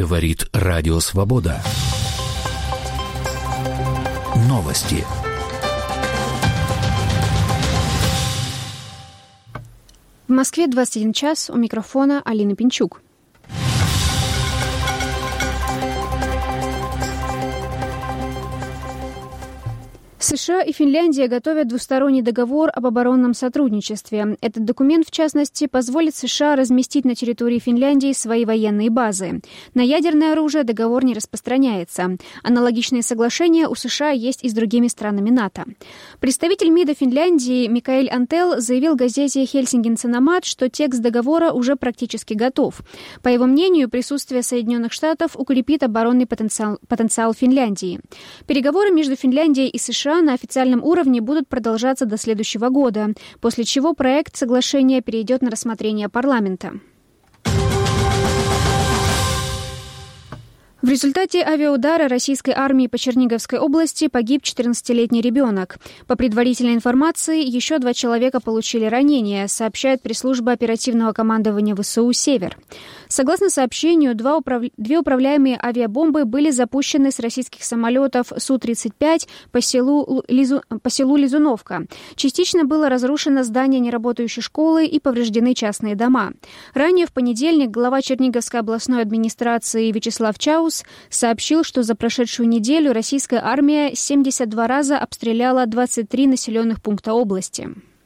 Говорит Радио Свобода. Новости. В Москве 21 час, у микрофона Алина Пинчук. США и Финляндия готовят двусторонний договор об оборонном сотрудничестве. Этот документ, в частности, позволит США разместить на территории Финляндии свои военные базы. На ядерное оружие договор не распространяется. Аналогичные соглашения у США есть и с другими странами НАТО. Представитель МИДа Финляндии Микаэль Антел заявил газете «Хельсинкин Саномат», что текст договора уже практически готов. По его мнению, присутствие Соединенных Штатов укрепит оборонный потенциал Финляндии. Переговоры между Финляндией и США на официальном уровне будут продолжаться до следующего года, после чего проект соглашения перейдет на рассмотрение парламента. В результате авиаудара российской армии по Черниговской области погиб 14-летний ребенок. По предварительной информации, еще 2 человека получили ранения, сообщает пресс-служба оперативного командования ВСУ «Север». Согласно сообщению, 2 управляемые авиабомбы были запущены с российских самолетов Су-35 по селу Лизуновка. Частично было разрушено здание неработающей школы и повреждены частные дома. Ранее в понедельник глава Черниговской областной администрации Вячеслав Чаус сообщил, что за прошедшую неделю российская армия 72 раза обстреляла 23 населенных пункта области.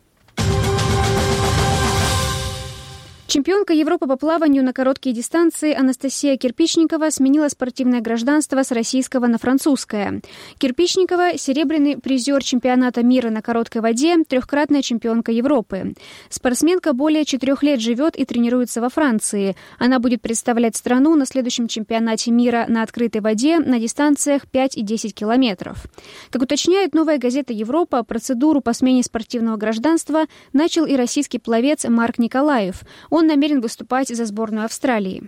Чемпионка Европы по плаванию на короткие дистанции Анастасия Кирпичникова сменила спортивное гражданство с российского на французское. Кирпичникова – серебряный призер чемпионата мира на короткой воде, 3-кратная чемпионка Европы. Спортсменка более 4 лет живет и тренируется во Франции. Она будет представлять страну на следующем чемпионате мира на открытой воде на дистанциях 5 и 10 километров. Как уточняет новая газета «Европа», процедуру по смене спортивного гражданства начал и российский пловец Марк Николаев. Он намерен выступать за сборную Австралии.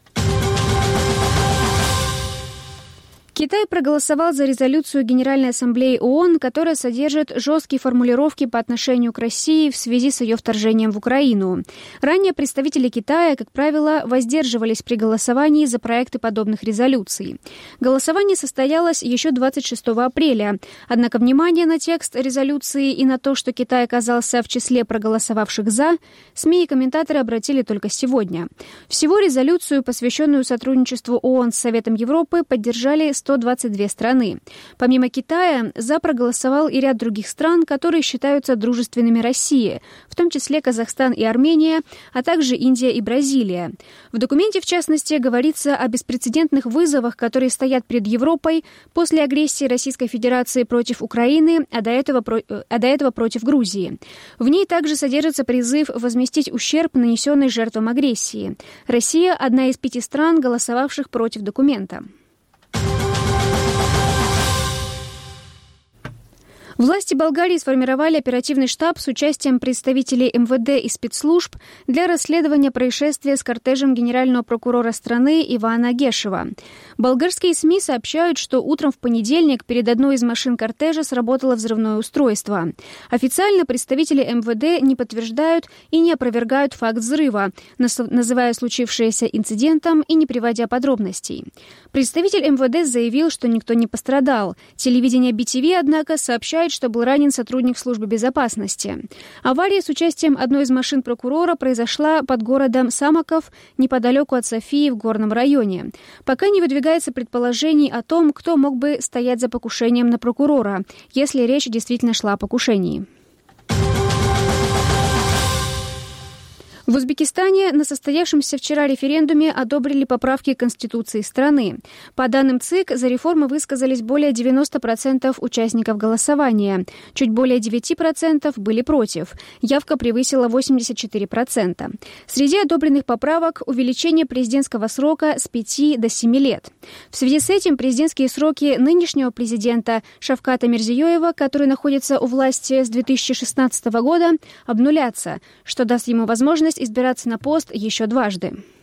Китай проголосовал за резолюцию Генеральной Ассамблеи ООН, которая содержит жесткие формулировки по отношению к России в связи с ее вторжением в Украину. Ранее представители Китая, как правило, воздерживались при голосовании за проекты подобных резолюций. Голосование состоялось еще 26 апреля. Однако внимание на текст резолюции и на то, что Китай оказался в числе проголосовавших «за», СМИ и комментаторы обратили только сегодня. Всего резолюцию, посвященную сотрудничеству ООН с Советом Европы, поддержали 122 страны. Помимо Китая, за проголосовал и ряд других стран, которые считаются дружественными России, в том числе Казахстан и Армения, а также Индия и Бразилия. В документе, в частности, говорится о беспрецедентных вызовах, которые стоят перед Европой после агрессии Российской Федерации против Украины, а до этого против Грузии. В ней также содержится призыв возместить ущерб, нанесенный жертвам агрессии. Россия – одна из 5 стран, голосовавших против документа. Власти Болгарии сформировали оперативный штаб с участием представителей МВД и спецслужб для расследования происшествия с кортежем генерального прокурора страны Ивана Гешева. Болгарские СМИ сообщают, что утром в понедельник перед одной из машин кортежа сработало взрывное устройство. Официально представители МВД не подтверждают и не опровергают факт взрыва, называя случившееся инцидентом и не приводя подробностей. Представитель МВД заявил, что никто не пострадал. Телевидение BTV, однако, сообщает, что был ранен сотрудник службы безопасности. Авария с участием одной из машин прокурора произошла под городом Самоков, неподалеку от Софии в Горном районе. Пока не выдвигается предположений о том, кто мог бы стоять за покушением на прокурора, если речь действительно шла о покушении. В Узбекистане на состоявшемся вчера референдуме одобрили поправки к Конституции страны. По данным ЦИК, за реформы высказались более 90% участников голосования. Чуть более 9% были против. Явка превысила 84%. Среди одобренных поправок увеличение президентского срока с 5 до 7 лет. В связи с этим президентские сроки нынешнего президента Шавката Мирзиёева, который находится у власти с 2016 года, обнулятся, что даст ему возможность избираться на пост еще дважды.